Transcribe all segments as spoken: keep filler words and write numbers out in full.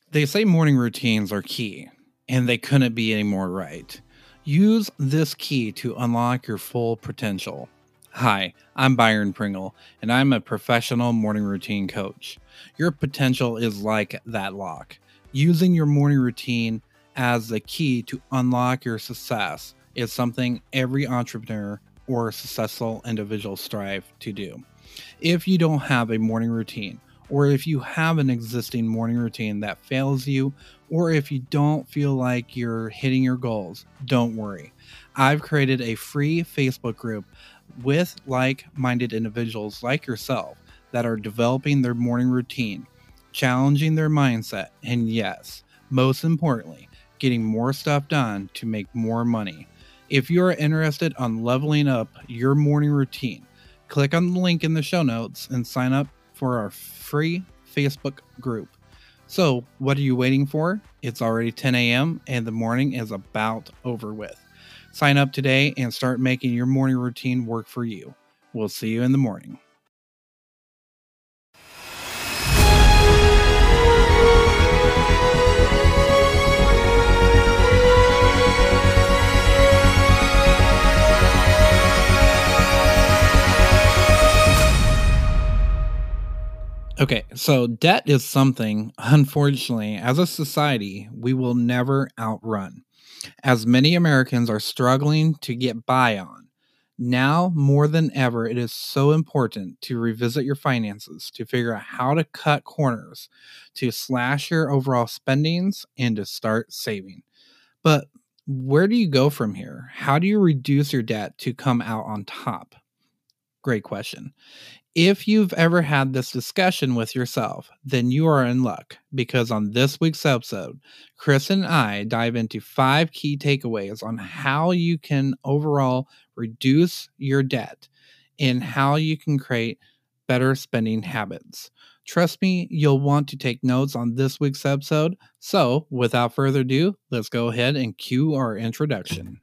They say morning routines are key, and they couldn't be any more right. Use this key to unlock your full potential. Hi, I'm Byron Pringle, and I'm a professional morning routine coach. Your potential is like that lock. Using your morning routine as the key to unlock your success is something every entrepreneur or successful individual strive to do. If you don't have a morning routine, or if you have an existing morning routine that fails you, or if you don't feel like you're hitting your goals, don't worry. I've created a free Facebook group with like-minded individuals like yourself that are developing their morning routine, challenging their mindset, and yes, most importantly, getting more stuff done to make more money. If you are interested on leveling up your morning routine, click on the link in the show notes and sign up for our free Facebook group. So, what are you waiting for? It's already ten a.m. and the morning is about over with. Sign up today and start making your morning routine work for you. We'll see you in the morning. Okay, so debt is something, unfortunately, as a society, we will never outrun, as many Americans are struggling to get by on. Now, more than ever, it is so important to revisit your finances, to figure out how to cut corners, to slash your overall spendings, and to start saving. But where do you go from here? How do you reduce your debt to come out on top? Great question. If you've ever had this discussion with yourself, then you are in luck, because on this week's episode, Chris and I dive into five key takeaways on how you can overall reduce your debt and how you can create better spending habits. Trust me, you'll want to take notes on this week's episode. So, without further ado, let's go ahead and cue our introduction.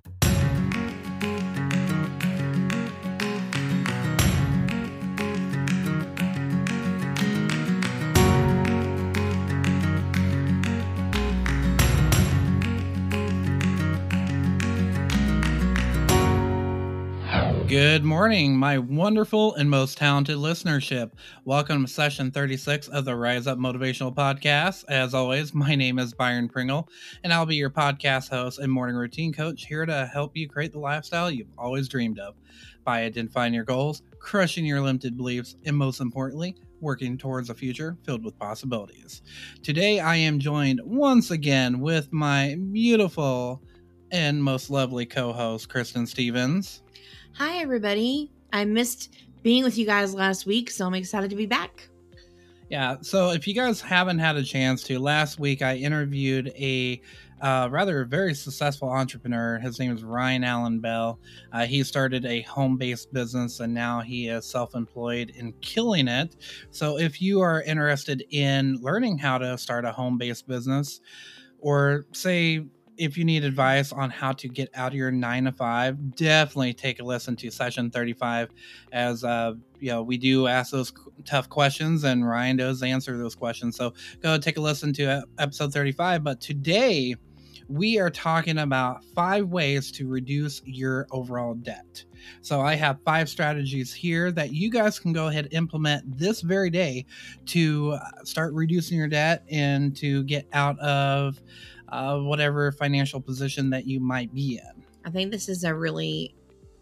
Good morning, my wonderful and most talented listenership. Welcome to session thirty-six of the Rise Up Motivational Podcast. As always, my name is Byron Pringle, and I'll be your podcast host and morning routine coach, here to help you create the lifestyle you've always dreamed of by identifying your goals, crushing your limited beliefs, and most importantly, working towards a future filled with possibilities. Today, I am joined once again with my beautiful and most lovely co-host, Kristen Stevens. Hi, everybody. I missed being with you guys last week, so I'm excited to be back. Yeah, so if you guys haven't had a chance to, last week I interviewed a uh, rather very successful entrepreneur. His name is Ryan Allen Bell. Uh, he started a home-based business, and now he is self-employed and killing it. So if you are interested in learning how to start a home-based business, or say if you need advice on how to get out of your nine to five, definitely take a listen to session thirty-five, as uh, you know, we do ask those tough questions and Ryan does answer those questions. So go take a listen to episode thirty-five. But today we are talking about five ways to reduce your overall debt. So I have five strategies here that you guys can go ahead and implement this very day to start reducing your debt and to get out of Uh, whatever financial position that you might be in. I think this is a really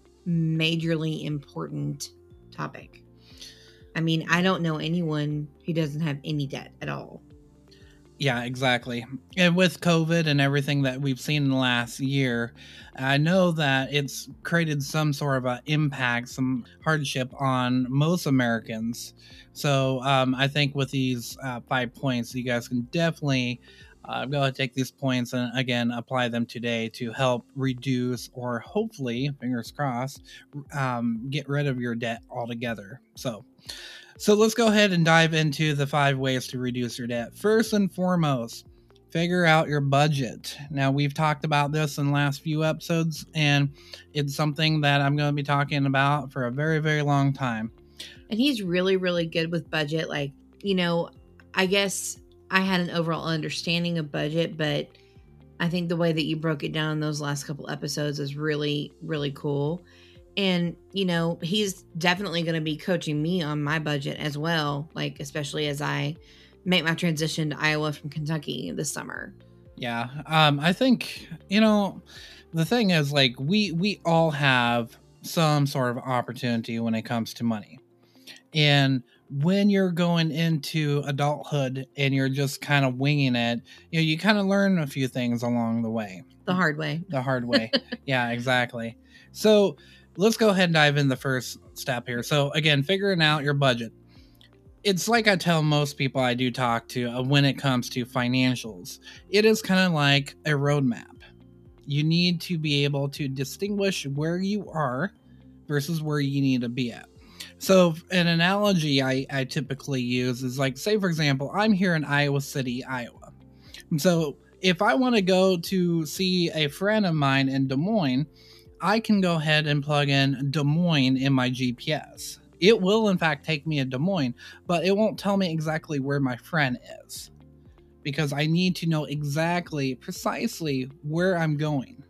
majorly important topic. I mean, I don't know anyone who doesn't have any debt at all. Yeah, exactly. And with COVID and everything that we've seen in the last year, I know that it's created some sort of an impact, some hardship on most Americans. So um, I think with these uh, five points, you guys can definitely Uh, go ahead and take these points and again apply them today to help reduce, or hopefully, fingers crossed, um, get rid of your debt altogether. So, so let's go ahead and dive into the five ways to reduce your debt. First and foremost, figure out your budget. Now, we've talked about this in the last few episodes, and it's something that I'm going to be talking about for a very, very long time. And he's really, really good with budget. Like, you know, I guess I had an overall understanding of budget, but I think the way that you broke it down in those last couple episodes is really, really cool. And, you know, he's definitely going to be coaching me on my budget as well, like, especially as I make my transition to Iowa from Kentucky this summer. Yeah. Um, I think, you know, the thing is, like, we, we all have some sort of opportunity when it comes to money. And when you're going into adulthood and you're just kind of winging it, you know, you kind of learn a few things along the way. The hard way. The hard way. Yeah, exactly. So let's go ahead and dive in the first step here. So again, figuring out your budget. It's like I tell most people I do talk to uh, when it comes to financials. It is kind of like a roadmap. You need to be able to distinguish where you are versus where you need to be at. So an analogy I, I typically use is like, say, for example, I'm here in Iowa City, Iowa. And so if I want to go to see a friend of mine in Des Moines, I can go ahead and plug in Des Moines in my G P S. It will, in fact, take me to Des Moines, but it won't tell me exactly where my friend is because I need to know exactly, precisely where I'm going.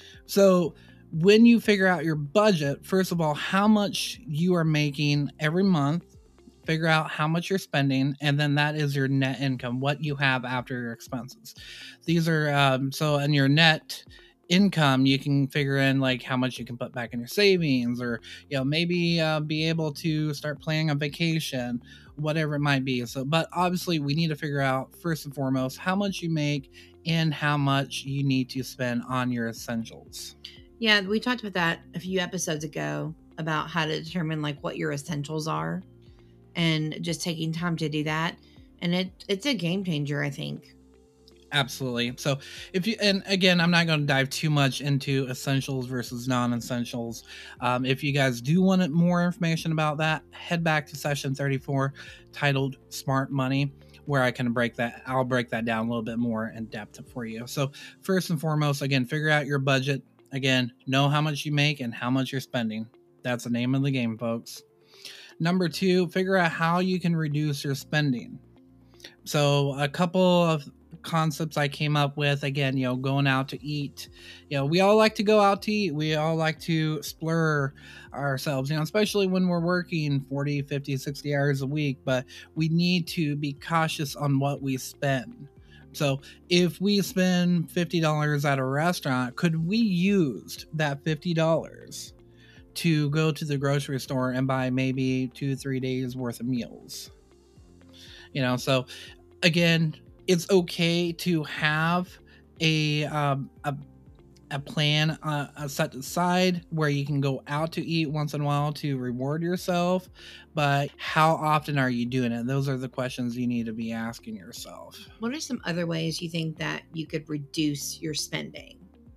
So when you figure out your budget, first of all, how much you are making every month, figure out how much you're spending, and then that is your net income, what you have after your expenses. These are, um, so in your net income, you can figure in like how much you can put back in your savings, or, you know, maybe uh, be able to start planning a vacation, whatever it might be. So, but obviously we need to figure out first and foremost how much you make and how much you need to spend on your essentials. Yeah, we talked about that a few episodes ago about how to determine like what your essentials are and just taking time to do that. And it it's a game changer, I think. Absolutely. So if you, and again, I'm not going to dive too much into essentials versus non-essentials. Um, if you guys do want more information about that, head back to session thirty-four titled Smart Money, where I can break that. I'll break that down a little bit more in depth for you. So first and foremost, again, figure out your budget. Again, know how much you make and how much you're spending. That's the name of the game, folks. Number two, figure out how you can reduce your spending. So a couple of concepts I came up with, again, you know, going out to eat. You know, we all like to go out to eat. We all like to splurge ourselves, you know, especially when we're working forty, fifty, sixty hours a week, but we need to be cautious on what we spend. So if we spend fifty dollars at a restaurant, could we use that fifty dollars to go to the grocery store and buy maybe two, three days worth of meals? You know, so again, it's okay to have a um, a, a plan uh, set aside where you can go out to eat once in a while to reward yourself, but how often are you doing it? Those are the questions you need to be asking yourself. What are some other ways you think that you could reduce your spending?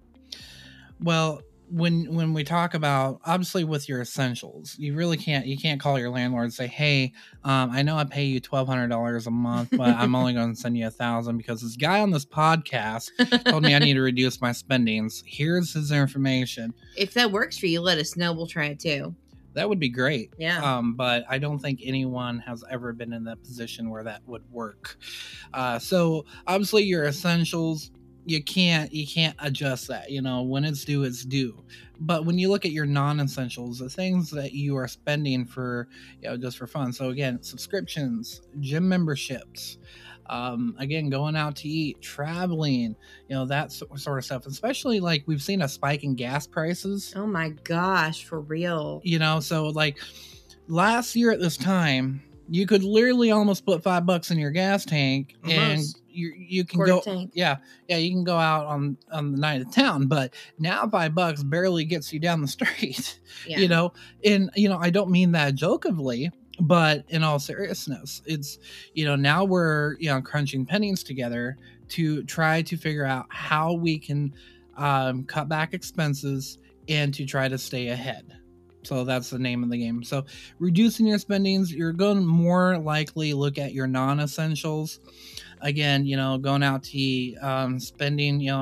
Well, when when we talk about, obviously with your essentials, you really can't you can't call your landlord and say, hey, um, I know I pay you twelve hundred dollars a month, but I'm only going to send you a thousand because this guy on this podcast told me I need to reduce my spendings. Here's his information. If that works for you, let us know. We'll try it too. That would be great. Yeah. Um, but I don't think anyone has ever been in that position where that would work. Uh, so obviously your essentials, you can't you can't adjust that. You know, when it's due, it's due. But when you look at your non-essentials, the things that you are spending for, you know, just for fun. So again, subscriptions, gym memberships, um, again, going out to eat, traveling, you know, that sort of stuff. Especially like we've seen a spike in gas prices. Oh my gosh, for real. You know, so like last year at this time, you could literally almost put five bucks in your gas tank, almost. And you you can Quarter go, tank. yeah, yeah, you can go out on on the night of town. But now five bucks barely gets you down the street, yeah. You know. And you know, I don't mean that jokingly, but in all seriousness, it's, you know, now we're, you know, crunching pennies together to try to figure out how we can um, cut back expenses and to try to stay ahead. So that's the name of the game. So reducing your spendings, you're going to more likely look at your non-essentials. Again, you know, going out to eat, um, spending, you know, ex-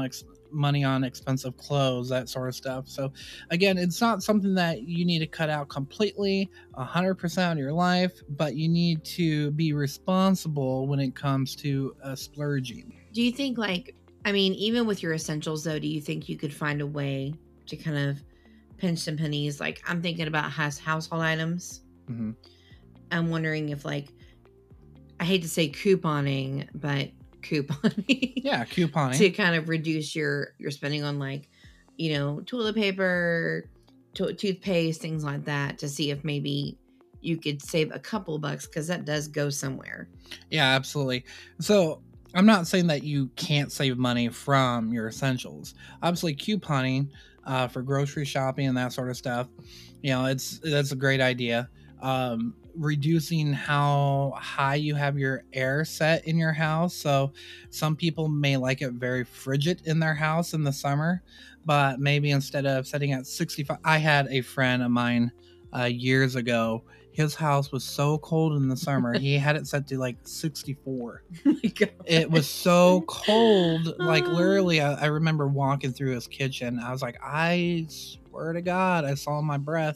money on expensive clothes, that sort of stuff. So again, it's not something that you need to cut out completely one hundred percent of your life, but you need to be responsible when it comes to uh, splurging. Do you think, like, I mean, even with your essentials though, do you think you could find a way to kind of pinch some pennies? Like, I'm thinking about house household items. Mm-hmm. I'm wondering if, like, I hate to say couponing, but couponing. Yeah, couponing. To kind of reduce your, your spending on, like, you know, toilet paper, to- toothpaste, things like that, to see if maybe you could save a couple bucks, because that does go somewhere. Yeah, absolutely. So I'm not saying that you can't save money from your essentials. Obviously, couponing uh, for grocery shopping and that sort of stuff, you know, it's that's a great idea. Um, reducing how high you have your air set in your house. So some people may like it very frigid in their house in the summer, but maybe instead of setting at sixty-five, I had a friend of mine uh, years ago. His house was so cold in the summer. He had it set to like sixty-four. Oh my God. It was so cold. Like literally, I, I remember walking through his kitchen. I was like, I swear to God, I saw my breath.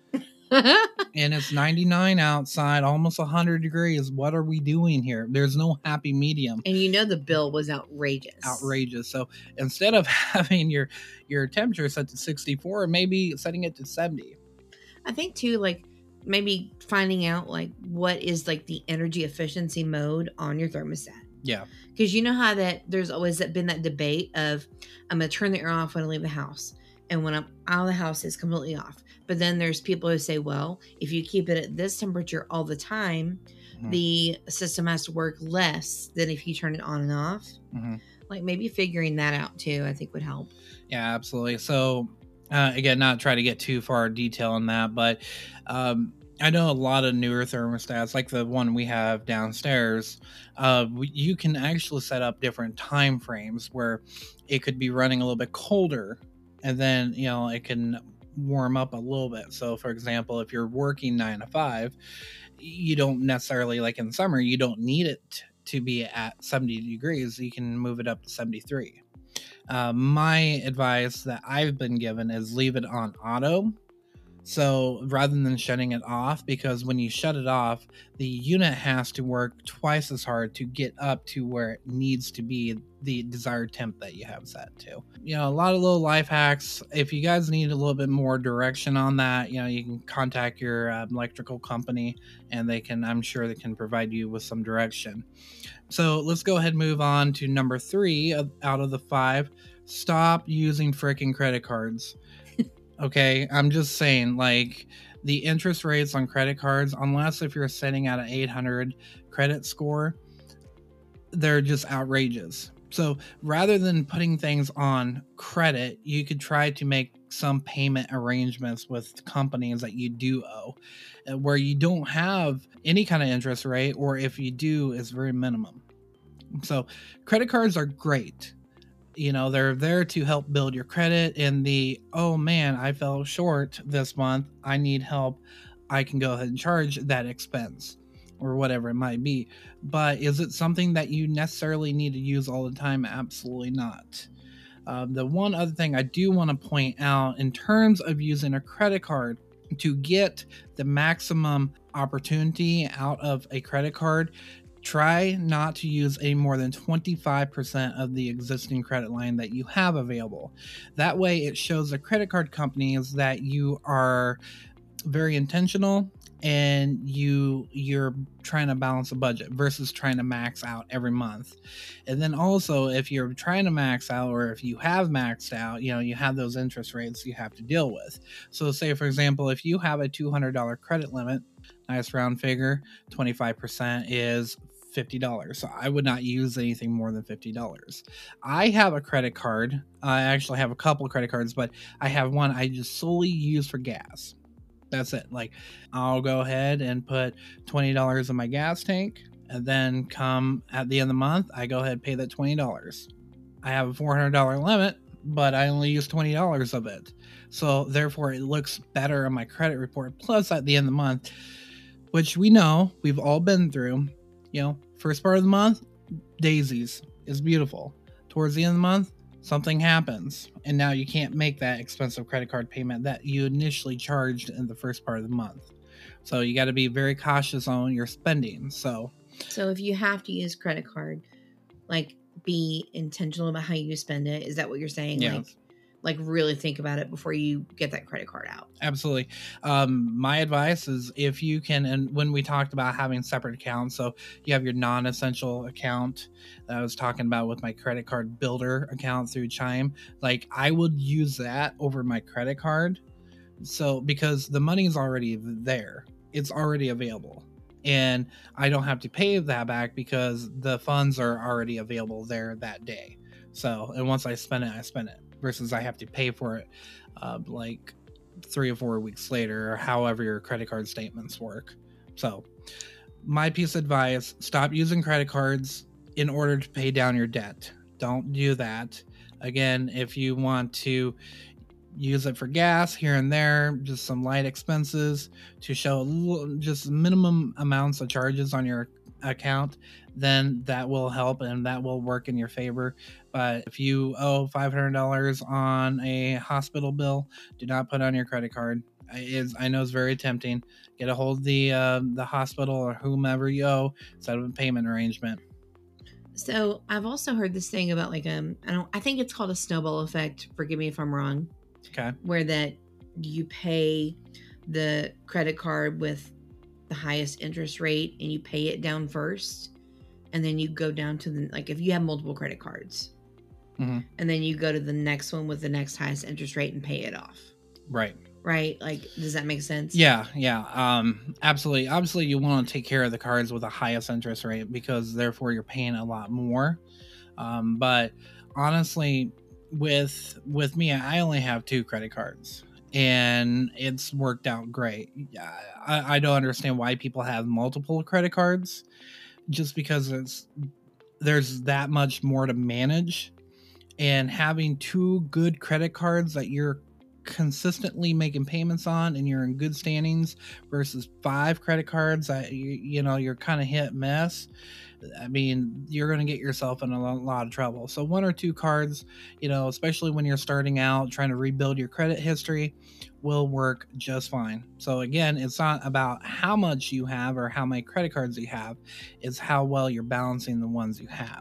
And it's ninety-nine outside, almost one hundred degrees. What are we doing here? There's no happy medium. And you know the bill was outrageous. Outrageous. So instead of having your your temperature set to sixty-four, maybe setting it to seventy. I think too, like, maybe finding out like what is like the energy efficiency mode on your thermostat. Yeah. Because you know how that there's always been that debate of, I'm going to turn the air off when I leave the house, and when I'm out of the house it's completely off. But then there's people who say, well, if you keep it at this temperature all the time, mm-hmm. the system has to work less than if you turn it on and off. Mm-hmm. Like maybe figuring that out too, I think would help. Yeah, absolutely. So uh, again, not try to get too far detail on that, but um, I know a lot of newer thermostats, like the one we have downstairs, uh, you can actually set up different time frames where it could be running a little bit colder, and then, you know, it can warm up a little bit. So for example, if you're working nine to five, you don't necessarily, like in summer, you don't need it to be at seventy degrees. You can move it up to seventy-three. Uh, my advice that I've been given is leave it on auto. So rather than shutting it off, because when you shut it off, the unit has to work twice as hard to get up to where it needs to be, the desired temp that you have set to. You know, a lot of little life hacks. If you guys need a little bit more direction on that, you know, you can contact your uh, electrical company, and they can, I'm sure they can provide you with some direction. So let's go ahead and move on to number three out of the five. Stop using freaking credit cards. Okay, I'm just saying, like, the interest rates on credit cards, unless if you're sitting at an eight hundred credit score, they're just outrageous. So rather than putting things on credit, you could try to make some payment arrangements with companies that you do owe, where you don't have any kind of interest rate, or if you do, it's very minimum. So credit cards are great. You know, they're there to help build your credit, and the, oh man, I fell short this month, I need help, I can go ahead and charge that expense or whatever it might be. But is it something that you necessarily need to use all the time? Absolutely not. Um, the one other thing I do want to point out in terms of using a credit card, to get the maximum opportunity out of a credit card, try not to use any more than twenty-five percent of the existing credit line that you have available. That way it shows the credit card companies that you are very intentional and you you're trying to balance a budget versus trying to max out every month. And then also, if you're trying to max out, or if you have maxed out, you know, you have those interest rates you have to deal with. So say, for example, if you have a two hundred dollars credit limit, nice round figure, twenty-five percent is fifty dollars. So I would not use anything more than fifty dollars. I have a credit card. I actually have a couple of credit cards, but I have one I just solely use for gas. That's it. Like, I'll go ahead and put twenty dollars in my gas tank, and then come at the end of the month, I go ahead and pay that twenty dollars. I have a four hundred dollars limit, but I only use twenty dollars of it. So therefore it looks better on my credit report. Plus at the end of the month, which we know we've all been through, you know, first part of the month, daisies is beautiful. Towards the end of the month, something happens, and now you can't make that expensive credit card payment that you initially charged in the first part of the month. So you got to be very cautious on your spending. So, so if you have to use credit card, like be intentional about how you spend it. Is that what you're saying? Yeah. Like, like really think about it before you get that credit card out. Absolutely. Um, my advice is if you can, and when we talked about having separate accounts, so you have your non-essential account that I was talking about with my credit card builder account through Chime, like I would use that over my credit card. So because the money is already there, it's already available. And I don't have to pay that back because the funds are already available there that day. So, and once I spend it, I spend it. Versus I have to pay for it uh, like three or four weeks later, or however your credit card statements work. So my piece of advice, stop using credit cards in order to pay down your debt. Don't do that. Again, if you want to use it for gas here and there, just some light expenses to show a little, just minimum amounts of charges on your account, then that will help and that will work in your favor. But if you owe five hundred dollars on a hospital bill, do not put on your credit card. Is I know it's very tempting. Get a hold of the uh, the hospital or whomever you owe, set up a payment arrangement. So I've also heard this thing about like um I don't I think it's called a snowball effect. Forgive me if I'm wrong. Okay. Where that you pay the credit card with the highest interest rate and you pay it down first, and then you go down to the, like if you have multiple credit cards, mm-hmm. and then you go to the next one with the next highest interest rate and pay it off. Right. Right. Like, does that make sense? Yeah. Yeah. Um, absolutely. Obviously you want to take care of the cards with the highest interest rate because therefore you're paying a lot more. Um, but honestly, with, with me, I only have two credit cards. And it's worked out great. I, I don't understand why people have multiple credit cards, just because it's there's that much more to manage. And having two good credit cards that you're consistently making payments on and you're in good standings versus five credit cards that you, you know you're kind of hit miss. I mean, you're going to get yourself in a lot of trouble. So one or two cards, you know, especially when you're starting out trying to rebuild your credit history, will work just fine. So again, it's not about how much you have or how many credit cards you have. It's how well you're balancing the ones you have.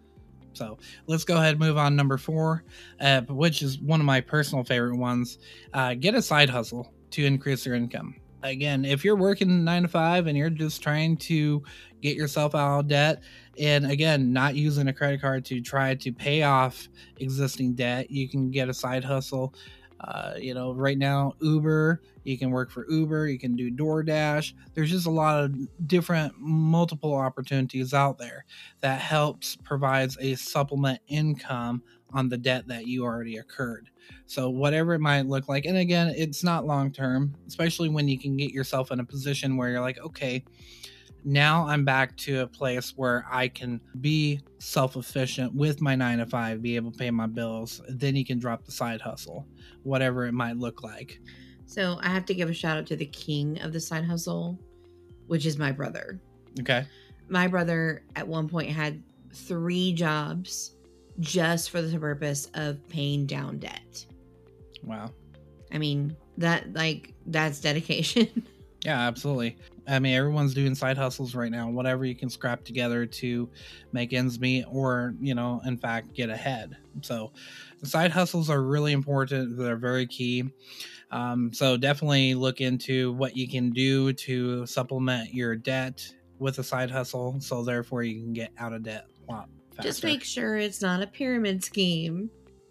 So let's go ahead and move on. Number four, uh, which is one of my personal favorite ones. Uh, get a side hustle to increase your income. Again, if you're working nine to five and you're just trying to get yourself out of debt, and again, not using a credit card to try to pay off existing debt, you can get a side hustle. Uh, you know, right now, Uber, you can work for Uber, you can do DoorDash. There's just a lot of different multiple opportunities out there that helps provides a supplement income on the debt that you already occurred. So whatever it might look like, and again, it's not long term, especially when you can get yourself in a position where you're like, okay, now I'm back to a place where I can be self-efficient with my nine to five, be able to pay my bills. Then you can drop the side hustle, whatever it might look like. So I have to give a shout out to the king of the side hustle, which is my brother. Okay. My brother at one point had three jobs just for the purpose of paying down debt. Wow. I mean, that like that's dedication. Yeah, absolutely. I mean, everyone's doing side hustles right now, whatever you can scrap together to make ends meet or, you know, in fact, get ahead. So the side hustles are really important. They're very key. Um, so definitely look into what you can do to supplement your debt with a side hustle. So therefore you can get out of debt a lot faster. Just make sure it's not a pyramid scheme.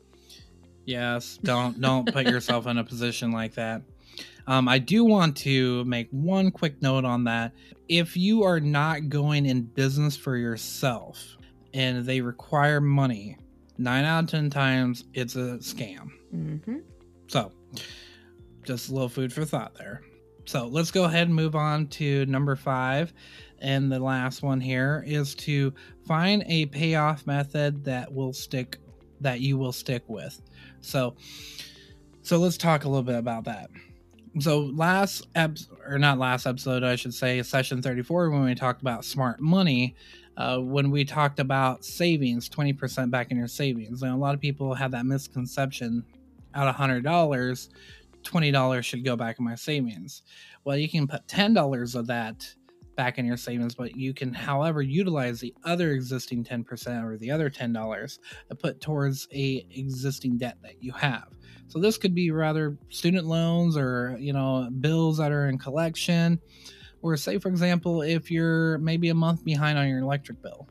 Yes. Don't, don't put yourself in a position like that. Um, I do want to make one quick note on that. If you are not going in business for yourself and they require money, nine out of ten times it's a scam. Mm-hmm. So just a little food for thought there. So let's go ahead and move on to number five. And the last one here is to find a payoff method that will stick, that you will stick with. So, so let's talk a little bit about that. So last ep- or not last episode, I should say, session thirty-four, when we talked about smart money, Uh, when we talked about savings, twenty percent back in your savings, and a lot of people have that misconception: out of one hundred dollars, twenty dollars should go back in my savings. Well, you can put ten dollars of that back in your savings, but you can, however, utilize the other existing ten percent or the other ten dollars to put towards a existing debt that you have. So this could be rather student loans or, you know, bills that are in collection. Or say, for example, if you're maybe a month behind on your electric bill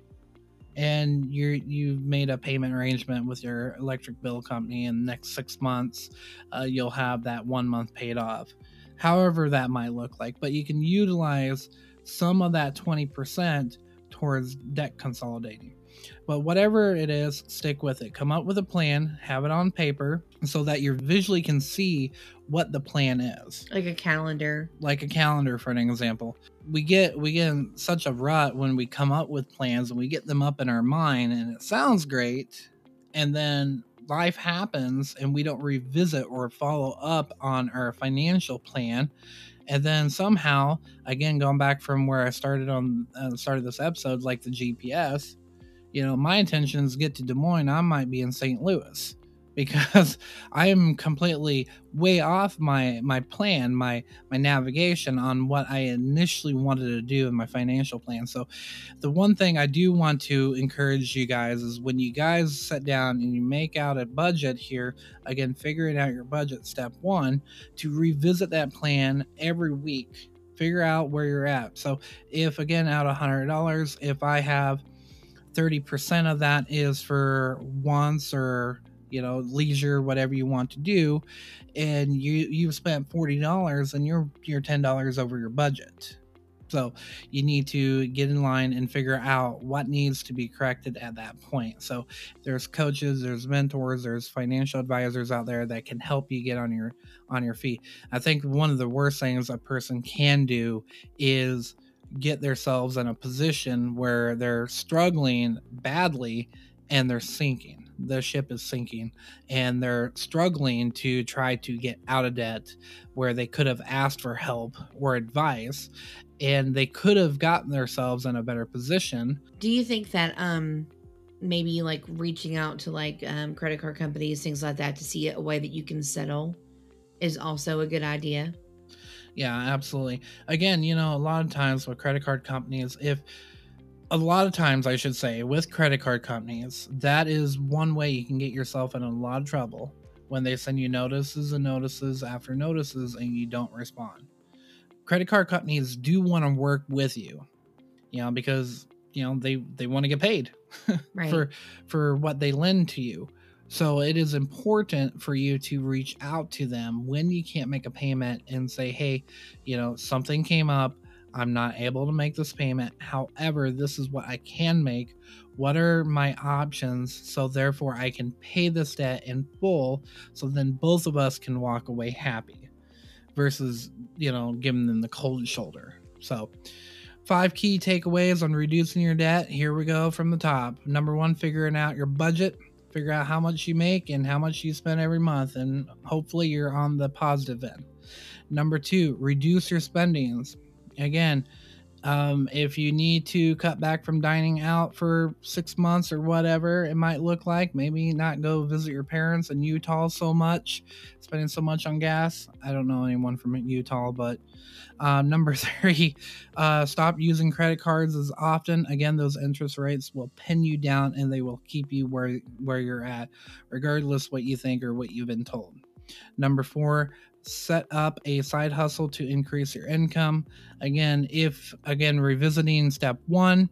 and you're, you've made a payment arrangement with your electric bill company, and the next six months uh, you'll have that one month paid off. However that might look like, but you can utilize some of that twenty percent towards debt consolidating. But whatever it is, stick with it. Come up with a plan, have it on paper so that you visually can see what the plan is. Like a calendar. Like a calendar, for an example. We get we get in such a rut when we come up with plans and we get them up in our mind and it sounds great, and then life happens and we don't revisit or follow up on our financial plan. And then somehow, again, going back from where I started on uh, started this episode, like the G P S, you know, my intentions get to Des Moines, I might be in Saint Louis because I am completely way off my my plan, my my navigation on what I initially wanted to do in my financial plan. So the one thing I do want to encourage you guys is when you guys sit down and you make out a budget here, again, figuring out your budget, step one, to revisit that plan every week. Figure out where you're at. So if, again, out of one hundred dollars, if I have thirty percent of that is for wants or, you know, leisure, whatever you want to do, and you you've spent forty dollars and you're you're ten dollars over your budget. So you need to get in line and figure out what needs to be corrected at that point. So there's coaches, there's mentors, there's financial advisors out there that can help you get on your on your feet. I think one of the worst things a person can do is get themselves in a position where they're struggling badly and they're sinking. The ship is sinking and they're struggling to try to get out of debt where they could have asked for help or advice, and they could have gotten themselves in a better position. Do you think that um maybe like reaching out to like um, credit card companies, things like that, to see a way that you can settle is also a good idea? Yeah, absolutely. Again, you know, a lot of times with credit card companies, if a lot of times I should say with credit card companies, that is one way you can get yourself in a lot of trouble when they send you notices and notices after notices and you don't respond. Credit card companies do want to work with you, you know, because, you know, they, they want to get paid Right. for, for what they lend to you. So it is important for you to reach out to them when you can't make a payment and say, hey, you know, something came up. I'm not able to make this payment. However, this is what I can make. What are my options? So therefore I can pay this debt in full. So then both of us can walk away happy versus, you know, giving them the cold shoulder. So five key takeaways on reducing your debt. Here we go from the top. Number one, figuring out your budget. Figure out how much you make and how much you spend every month, and hopefully you're on the positive end. Number two, reduce your spendings. Again, um, if you need to cut back from dining out for six months or whatever it might look like, maybe not go visit your parents in Utah so much, spending so much on gas. I don't know anyone from Utah, but um, number three, uh, stop using credit cards as often. Again, those interest rates will pin you down and they will keep you where, where you're at, regardless what you think or what you've been told. Number four, set up a side hustle to increase your income. Again, if, again, revisiting step one,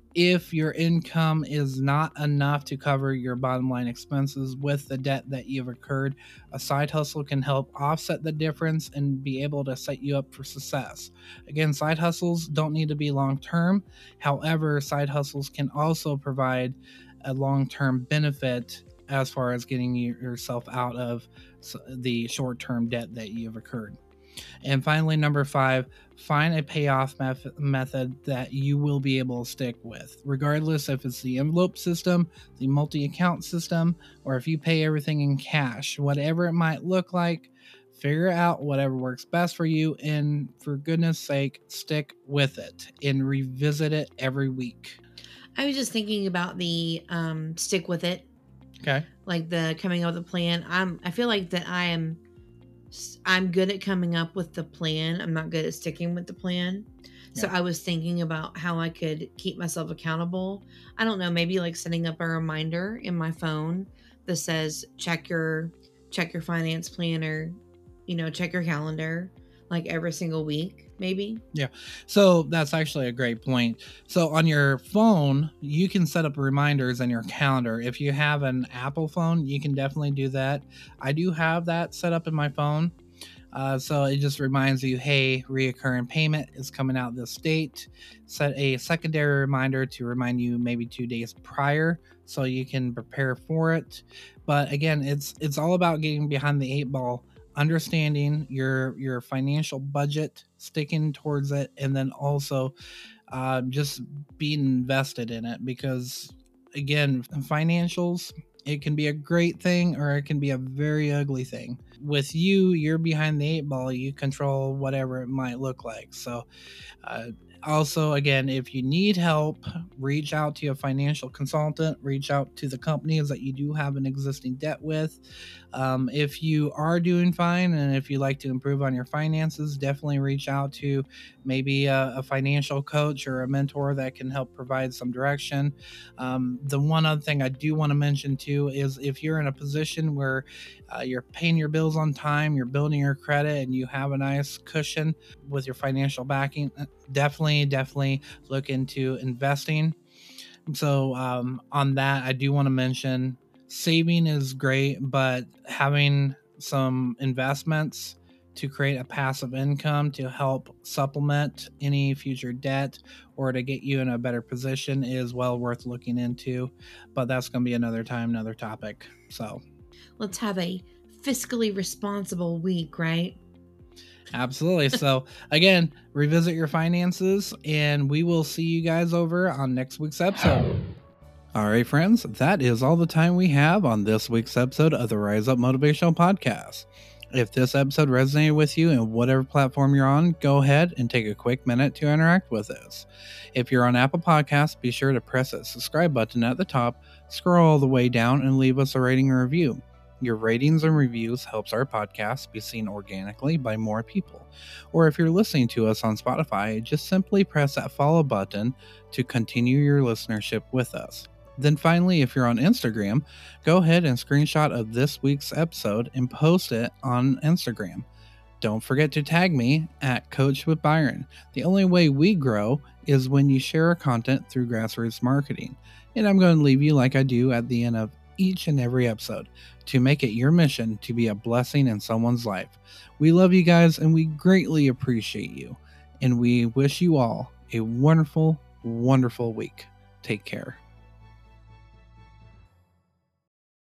if your income is not enough to cover your bottom line expenses with the debt that you've incurred, a side hustle can help offset the difference and be able to set you up for success. Again, side hustles don't need to be long term. However, side hustles can also provide a long-term benefit as far as getting yourself out of the short-term debt that you've incurred. And finally, number five, find a payoff meth- method that you will be able to stick with, regardless if it's the envelope system, the multi-account system, or if you pay everything in cash. Whatever it might look like, figure out whatever works best for you, and for goodness sake, stick with it and revisit it every week. I was just thinking about the um, stick with it, Okay. like the coming up with a plan. I'm. I feel like that I am. I'm good at coming up with the plan. I'm not good at sticking with the plan. So Yeah. I was thinking about how I could keep myself accountable. I don't know, maybe like setting up a reminder in my phone that says check your check your finance planner, you know, check your calendar like every single week, maybe. Yeah. So that's actually a great point. So on your phone, you can set up reminders in your calendar. If you have an Apple phone, you can definitely do that. I do have that set up in my phone. Uh, so it just reminds you, hey, reoccurring payment is coming out this date. Set a secondary reminder to remind you maybe two days prior so you can prepare for it. But again, it's it's all about getting behind the eight ball, understanding your your financial budget, sticking towards it, and then also uh, just being invested in it. Because again, financials, it can be a great thing or it can be a very ugly thing. With you, you're behind the eight ball, you control whatever it might look like. So uh, also, again, if you need help, reach out to a financial consultant, reach out to the companies that you do have an existing debt with. Um, if you are doing fine and if you like to improve on your finances, definitely reach out to maybe a, a financial coach or a mentor that can help provide some direction. Um, the one other thing I do want to mention too is if you're in a position where uh, you're paying your bills on time, you're building your credit, and you have a nice cushion with your financial backing, definitely, definitely look into investing. So, um, on that, I do want to mention saving is great, but having some investments to create a passive income to help supplement any future debt or to get you in a better position is well worth looking into. But that's going to be another time, another topic. So, Let's have a fiscally responsible week, right? absolutely. So, again, revisit your finances, and we will see you guys over on next week's episode. All right, friends, that is all the time we have on this week's episode of the Rise Up Motivational Podcast. If this episode resonated with you in whatever platform you're on, go ahead and take a quick minute to interact with us. If you're on Apple Podcasts, be sure to press that subscribe button at the top, scroll all the way down, and leave us a rating or review. Your ratings and reviews helps our podcast be seen organically by more people. Or if you're listening to us on Spotify, just simply press that follow button to continue your listenership with us. Then finally, if you're on Instagram, go ahead and screenshot of this week's episode and post it on Instagram. Don't forget to tag me at Coach with Byron. The only way we grow is when you share our content through grassroots marketing. And I'm going to leave you like I do at the end of each and every episode to make it your mission to be a blessing in someone's life. We love you guys and we greatly appreciate you. And we wish you all a wonderful, wonderful week. Take care.